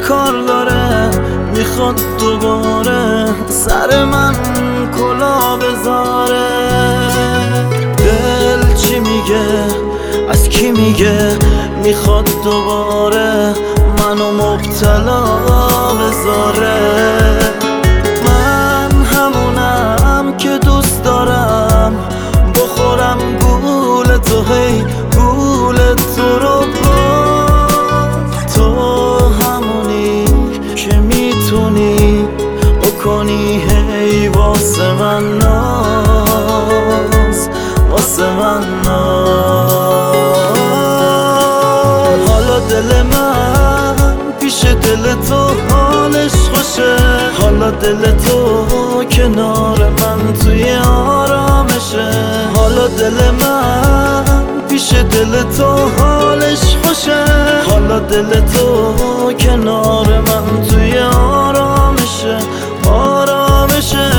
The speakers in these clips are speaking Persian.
کار داره، میخواد دوباره سر من کلا بذاره. دل چی میگه، از کی میگه، میخواد دوباره منو مبتلا بذاره. من همونم که دوست دارم بخورم گول تو، هی گول تو رو تو همونی که میتونی بکنی هی واسه من ناز، واسه من ناز. حالا دل من پیش دل تو حالش خوشه، حالا دل تو کنار من توی آرامشه. حالا دل من پیش دل تو حالش خوشه، حالا دل تو کنار من توی آرامشه، آرامشه.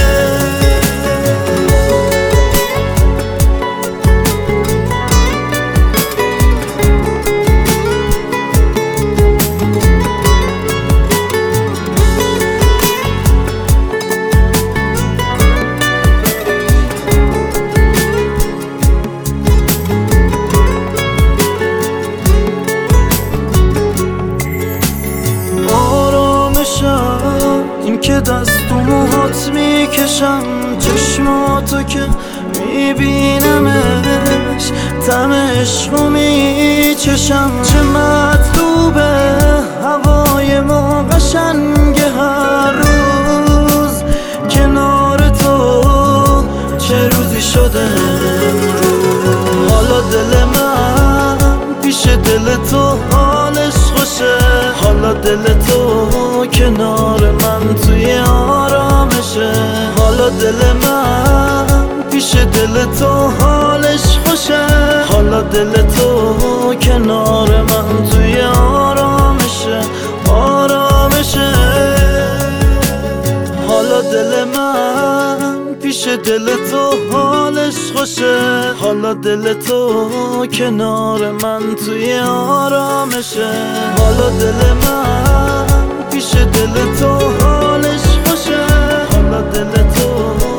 این که دست تو موهات میکشم، چشماتو که میبینمش، تم عشقو میچشم. چه مطلوبه هوای ما قشنگه هر روز کنار تو، چه روزی شده امروز. حالا دل من پیش دل تو حالش خوشه، حالا دل تو کنار من توی آرامشه. حالا دل من پیش دل تو حالش خوشه، حالا دل تو کنار من توی آرامشه، آرامشه. حالا دل من پیش دل تو حالش خوشه، حالا دل تو کنار من توی آرامشه. حالا دل من پیش دل تو حالش خوشه، حالا دل تو